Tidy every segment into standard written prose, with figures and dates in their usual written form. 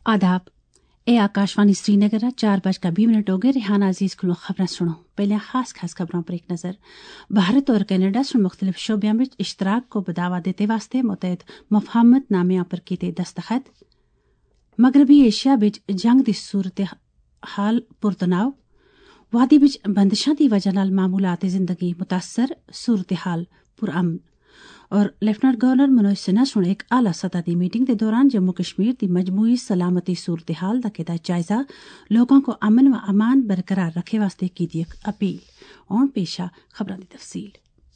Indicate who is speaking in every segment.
Speaker 1: आदाब। ए आकाशवाणी श्रीनगर 4:20 हो गए। रेहाना अजीज को खबरें सुनो। पहले खास खबरों पर एक नजर। भारत और कनाडा से मुख्तलिफ शोबों में इश्तराक को बढ़ावा देते वास्ते मुतहद मुफाहमत नामियां पर कीते दस्तखत। मगरबी एशिया विच जंग दी सूरत हाल पुरतनाव। वादी विच बंदिशां दी वजह नाल मामूलात जिंदगी मुतासर, सूरत हाल पुरअमन। और लेफ्टिनेंट गवर्नर मनोज सिन्हा सुन एक आला सतह की मीटिंग के दौरान जम्मू कश्मीर की मजमूई सलामती सूरत हाल का कीता जायजा। लोगों को अमन व अमान बरकरार रखे वास्ते की दी अपील। और पेशा खबरों की तफसील।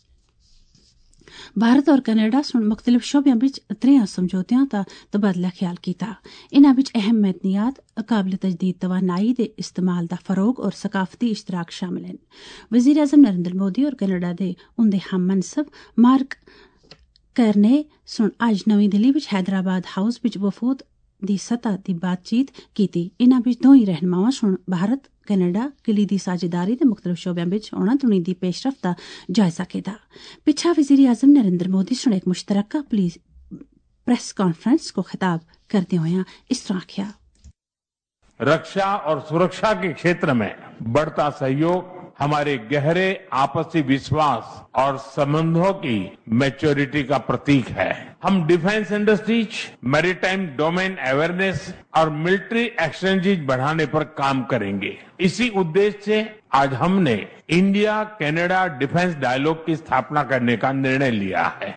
Speaker 1: भारत और कनाडा सुन मुख्तलिफ शोबों में 3 समझौतियां का तबादला ख्याल किया। इन्हां विच अहम महत्नियात काबिल तजदीद तवानाई के इस्तेमाल का फरोग और सकाफती इश्तराक शामिल हैं। वज़ीर आज़म नरेंद्र मोदी और कनाडा के उनके हम मनसब मार्क करने सुन आज नवी दिल्ली विच हैदराबाद हाउस विच वफूद दी सतह दी बातचीत कीती। इन्हां विच दोई रहनुमावां सुन भारत कनाडा कलीदी साझेदारी दे मुख्तलिफ शोबों विच होना दुनी दी पेशरफ्त दा जायजा कीता। पिछा वज़ीर आज़म नरेंद्र मोदी सुन एक मुश्तरका प्रेस कॉन्फ्रेंस को खिताब करते हुए इस तरह आख्या।
Speaker 2: रक्षा और सुरक्षा के क्षेत्र में बढ़ता सहयोग हमारे गहरे आपसी विश्वास और संबंधों की मैच्योरिटी का प्रतीक है। हम defence industries, maritime domain awareness और मिलिट्री एक्सचेंजेज बढ़ाने पर काम करेंगे। इसी उद्देश्य से आज हमने इंडिया कनाडा डिफेंस डायलॉग की स्थापना करने का निर्णय लिया है।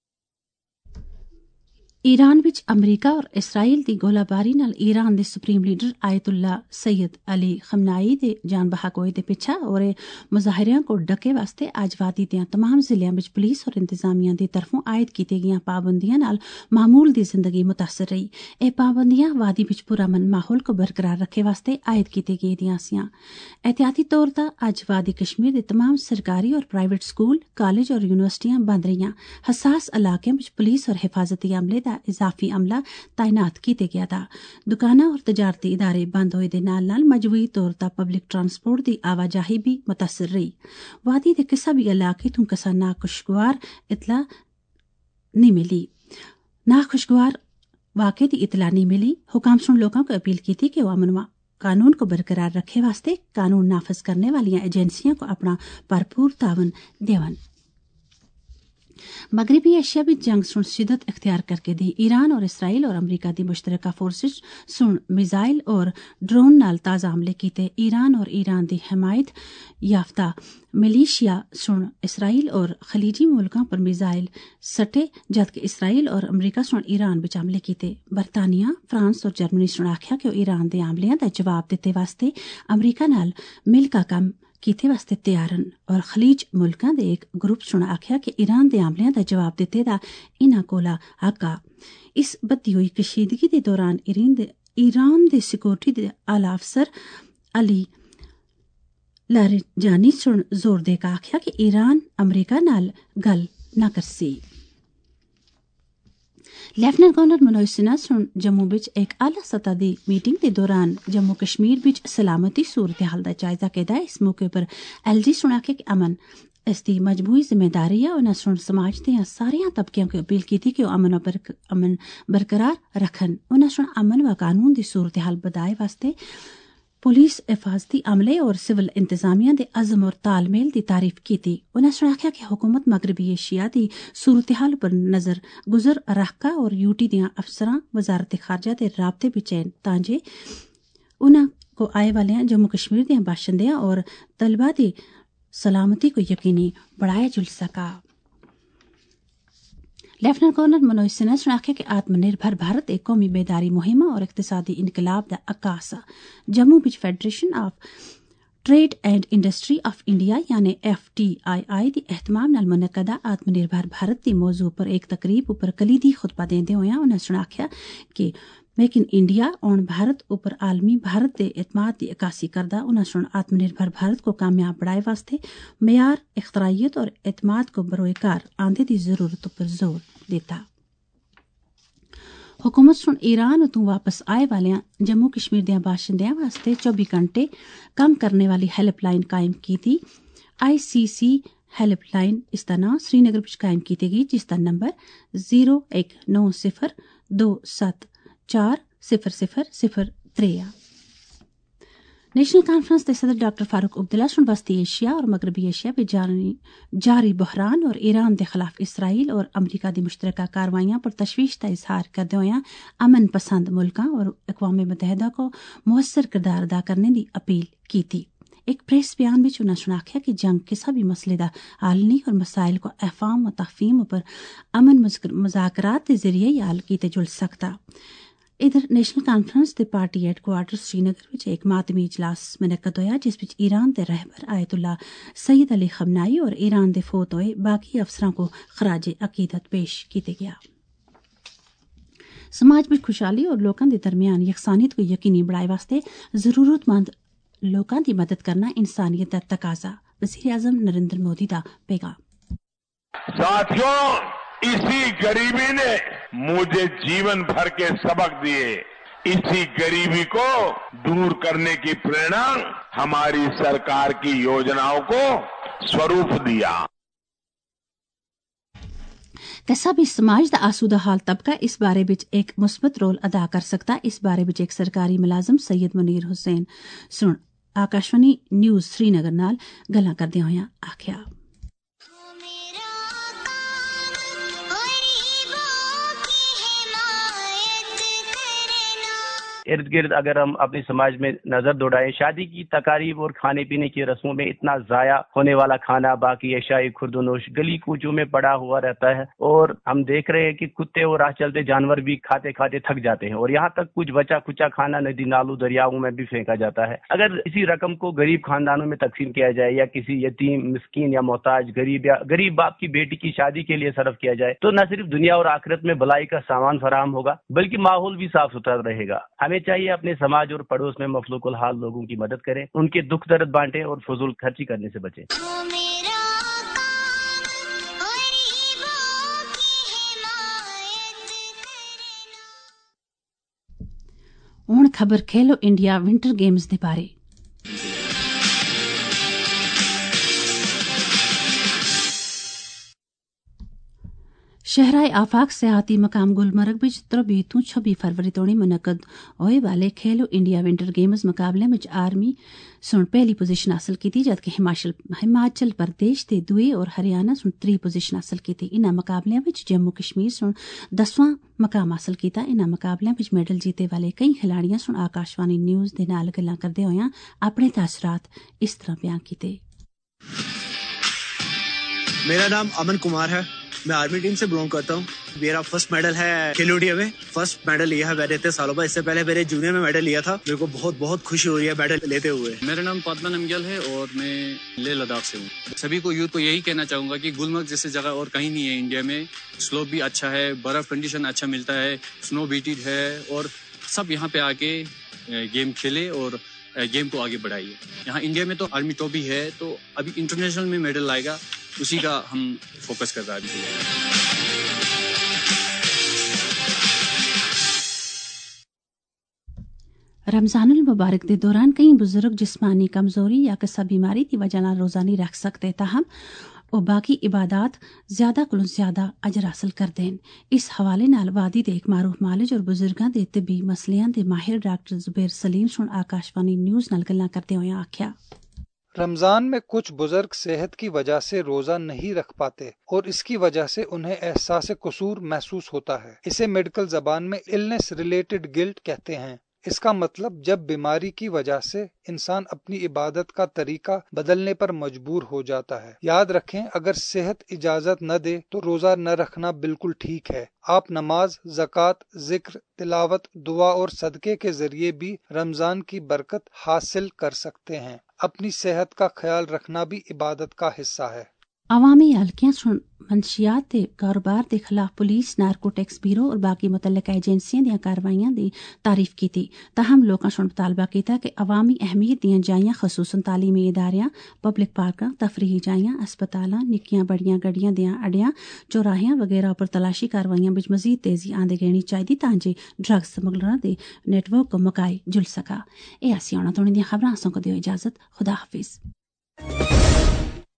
Speaker 1: ईरान विच अमरीका और इसराइल की गोलाबारी नाल ईरान के supreme leader Ayatollah Syed Ali Khamenei के जान बहक होए दे पिछा और मुजाहरियां को डके वास्ते आज वादी दियां तमाम जिलियां विच पुलिस और इंतजामिया की तरफों आयद की गई पाबंदियां नाल मामूल दी जिंदगी मुतासर रही। यह पाबंदियां वादी विच पुरअमन माहौल को बरकरार रखे वास्ते आयद की गई दियां सियां। एहतियाती तौर पर आज वादी कश्मीर के तमाम सरकारी और प्राइवेट स्कूल, कॉलेज और यूनिवर्सिटियां बंद रही। हसास इलाकों में पुलिस और हिफाजती अमले दा इजाफी अमला तैनात किया गया था। दुकाना और तजारती इदारे बंद होए दे नाल नाल मजबूरी तौर पर पब्लिक ट्रांसपोर्ट की आवाजाही भी मुतासर रही। वादी के किसा भी इलाके तू किसा नाखुशगवार इतला नहीं मिली। नाखुशगवार वाक़े की इतला नहीं मिली। हुकाम सुन लोगों को अपील की थी कि वह अमन कानून को बरकरार रखे वास्ते कानून नाफज करने वाली एजेंसियों को अपना भरपूर तावन देवन। मगरबी एशिया में जंग सुन शिदत इख्तियार करके दी। ईरान और इसराइल और अमरीका की मुश्तरका फोर्सेस सुन मिसाइल और ड्रोन नाल ताज़ा हमले कीते। ईरान और ईरान की हमायत याफ्ता मिलिशिया सुन इसराइल और खलीजी मुल्कों पर मिसाइल सटे, जबकि इसराइल और अमरीका सुन ईरान विच हमले कीते। बरतानिया, फ्रांस और जर्मनी सुन आख्या कि ईरान के हमलियां दा जवाब देते वास्ते अमरीका नाल मिल का कम कीते वास्ते तैयारन। और खलीज मुल्कां दे एक ग्रुप सुन आख्या कि ईरान दे हमलियां दा जवाब दिते दा इन्हां कोला हक्का। इस बधी हुई कशीदगी के दौरान ईरान दे सिक्योरिटी दे आला अफसर अली लारिजानी सुन जोर दे का आख्या कि ईरान अमरीका नाल गल न करसी। लेफ्टिनेंट गवर्नर मनोज सिन्हा सुन जम्मू विच एक आला सतह की मीटिंग के दौरान जम्मू कश्मीर विच सलामती सूरत हाल का जायजा कीता। इस मौके पर एलजी सुन आखे कि अमन इसकी मजबूरी जिम्मेदारी है। उन्हें सुन समाज के सारिया तबकियों की अपील की थी कि अमन बरकरार रखन। उन्हें सुन अमन व कानून की सूरत हाल बधाए वास्ते पुलिस, हिफाजती अमले और सिविल इंतजामिया के अज़म और तालमेल की तारीफ की थी। उन्हें सुन आख्या कि हुकूमत मगरबी एशिया की सूरत हाल पर नजर गुजर रखा और यूटी दियां अफसरां वजारत खारजा के राबते भी चैन तांजे उन्हें को आए वाले जम्मू कश्मीर के बाशिंदे और तलबा की सलामती को यकीनी बढ़ाया जुल सका। लेफ्टिनेंट गवर्नर मनोज सिन्हा ने आख्या कि आत्मनिर्भर भारत एक कौमी बेदारी मुहिम और इकतसादी इनकलाब दा अक्कास। जम्मू विच federation of trade and industry of India यानी FTII की एहतमाम नाल मुनक्कदा आत्मनिर्भर भारत की मौजू पर एक तकरीब उपर कलीदी खुतबा देंदे होया उन्हें आख्या कि मेक इन इंडिया और भारत उपर आलमी भारत के एतमाद की अक्कासी करदा। उन्हें आत्मनिर्भर भारत को कामयाब बढ़ाए वास्ते मेयार, इख्तराइयत और एतमाद को बरोकार आंदे की जरूरत पर जोर देता। हुकूमत सुन ईरान तू वापस आए वाले जम्मू कश्मीर के बाशिंदियां वास्ते 24 घंटे कम करने वाली हेल्पलाइन कायम की थी। ICC हेल्पलाइन इस तरह श्रीनगर विच कायम की गई, जिसका नंबर 01902747 0003. نیشنل کانفرنس کے صدر ڈاکٹر فاروق عبداللہ سن وسطی ایشیا اور مغربی ایشیا میں جاری بحران اور ایران کے خلاف اسرائیل اور امریکہ کی مشترکہ کاروائیاں پر تشویش کا اظہار کردے ہوئے امن پسند ملکوں اور اقوام متحدہ کو مؤثر کردار ادا کرنے کی اپیل کی تھی. ایک پریس بیان میں انہوں نے آخیا کہ جنگ کسی بھی مسئلے کا حل نہیں اور مسائل کو افہام و تفہیم پر امن مذاکرات کے ذریعے ہی حل کیتے جل سکتا. ادھر نیشنل کانفرنس کے party headquarter Srinagar میں ایک ماتمی اجلاس منعقد ہوا جس میں ایران کے رہبر آیت اللہ سید علی خمنائی اور ایران کے فوت ہوئے باقی افسران کو خراج عقیدت پیش کیتے گیا. سماج میں خوشحالی اور لوگوں کے درمیان یکسانیت کو یقینی بنائے واسطے ضرورت مند لوگوں کی مدد کرنا انسانیت کا تقاضا. وزیر اعظم نریندر مودی کا پیغام.
Speaker 2: ساتھیوں، اسی غریبی نے مجھے جیون بھر کے سبق دیے. اسی غریبی کو دور کرنے کی پریرنا ہماری سرکار کی یوجناؤں کو سوروپ دیا.
Speaker 1: کسا بھی سماج دا آسودہ حال طبقہ اس بارے بچ ایک مثبت رول ادا کر سکتا. اس بارے بچ ایک سرکاری ملازم سید منیر حسین سن آکاشوانی نیوز سری نگر نال گلاں کردے ہوئے آکھیا.
Speaker 3: ارد گرد اگر ہم اپنے سماج میں نظر دوڑائیں، شادی کی تقاریب اور کھانے پینے کی رسموں میں اتنا ضائع ہونے والا کھانا باقی اشیاء خرد و نوش گلی کوچوں میں پڑا ہوا رہتا ہے، اور ہم دیکھ رہے ہیں کہ کتے اور راہ چلتے جانور بھی کھاتے کھاتے تھک جاتے ہیں، اور یہاں تک کچھ بچا کچا کھانا ندی نالوں دریاؤں میں بھی پھینکا جاتا ہے. اگر اسی رقم کو غریب خاندانوں میں تقسیم کیا جائے یا کسی یتیم مسکین یا محتاج غریب باپ کی بیٹی کی شادی کے لیے صرف کیا جائے تو نہ صرف دنیا اور آخرت میں بھلائی کا سامان فراہم ہوگا بلکہ ماحول بھی صاف ستھرا رہے گا. ہمیں چاہیے اپنے سماج اور پڑوس میں مفلوق الحال لوگوں کی مدد کریں، ان کے دکھ درد بانٹیں اور فضول خرچی کرنے سے بچیں.
Speaker 1: ہن خبر کھیلو انڈیا ونٹر گیمز دے بارے. شہرائے آفاق سیاحتی مقام گلمرگ بچ 23-26 فروری توڑی منعقد ہوئے والے کھیلو انڈیا ونٹر گیمز مقابلے میں آرمی سن پہلی پوزیشن حاصل کی تھی جبکہ ہماچل پردیش تے دوئے اور ہریانہ سن 3 پوزیشن حاصل کی تھی. انہاں مقابلیاں وچ جموں کشمیر سن 10واں مقام حاصل کیتا. انہاں مقابلیاں وچ میڈل جیتے والے کئی کھلاڑیاں سن آکاشوانی نیوز دے نال گلاں کردے ہوئے اپنے تاثرات اس طرح بیان کیتے.
Speaker 4: میرا نام امن کمار ہے، میں آرمی ٹیم سے بلونگ کرتا ہوں. میرا فرسٹ میڈل ہے کھیلو انڈیا میں، فرسٹ میڈل لیا ہے میں نے اتنے سالوں بعد. اس سے پہلے میرے جونیئر میں میڈل لیا تھا. میرے کو بہت خوشی ہو رہی ہے میڈل لیتے ہوئے.
Speaker 5: میرا نام پدما نمگیل ہے اور میں لیہ لداخ سے ہوں. سبھی کو یوتھ کو یہی کہنا چاہوں گا کہ گلمرگ جیسے جگہ اور کہیں نہیں ہے انڈیا میں. سلوپ بھی اچھا ہے، برف کنڈیشن اچھا ملتا ہے، سنو بیٹڈ ہے، اور سب یہاں پہ آ کے گیم کھیلے اور گیم کو آگے بڑھائیے. یہاں انڈیا میں تو آرمی ٹاپ ہی ہے، تو ابھی انٹرنیشنل میں میڈل لائے گا، اسی کا ہم فوکس کر رہے ہیں.
Speaker 1: رمضان المبارک کے دوران کئی بزرگ جسمانی کمزوری یا کسا بیماری کی وجہ نال روزہ نہیں رکھ سکتے، تاہم وہ باقی عبادات زیادہ کلوں زیادہ اجر حاصل کرتے ہیں. اس حوالے نال وادی دے ایک معروف مالج اور بزرگاں دے طبی مسلیاں دے ماہر ڈاکٹر زبیر سلیم سن آکاشوانی نیوز نال گلاں کرتے ہوئے آکھیا.
Speaker 6: رمضان میں کچھ بزرگ صحت کی وجہ سے روزہ نہیں رکھ پاتے اور اس کی وجہ سے انہیں احساس قصور محسوس ہوتا ہے. اسے میڈیکل زبان میں النس ریلیٹڈ گلٹ کہتے ہیں. اس کا مطلب جب بیماری کی وجہ سے انسان اپنی عبادت کا طریقہ بدلنے پر مجبور ہو جاتا ہے. یاد رکھیں اگر صحت اجازت نہ دے تو روزہ نہ رکھنا بالکل ٹھیک ہے. آپ نماز، زکوٰۃ، ذکر، تلاوت، دعا اور صدقے کے ذریعے بھی رمضان کی برکت حاصل کر سکتے ہیں. اپنی صحت کا خیال رکھنا بھی عبادت کا حصہ ہے.
Speaker 1: عوامی حلقیاں سن منشیات کے کاروبار کے خلاف پولیس، نارکوٹکس بیورو اور باقی متعلقہ ایجنسیاں دیا کاروائیاں دی تعریف کی تھی. تاہم لوکاں سن مطالبہ کیتا کہ عوامی اہمیت دیاں جائیاں خصوصاً تعلیمی اداریاں، پبلک پارکاں، تفریحی جائیاں، اسپتالاں، نکیاں بڑیاں گڈیاں دیاں اڈیاں، چوراہیاں وغیرہ پر تلاشی کاروائیاں وچ مزید تیزی آندے گینی چاہیے تاں جے ڈرگ سمگلراں دے نیٹ ورک کو مکائے جل سکا. اے اسی ہونا تھوڑی دیاں خبراں سوں کو دیو اجازت. خدا حافظ.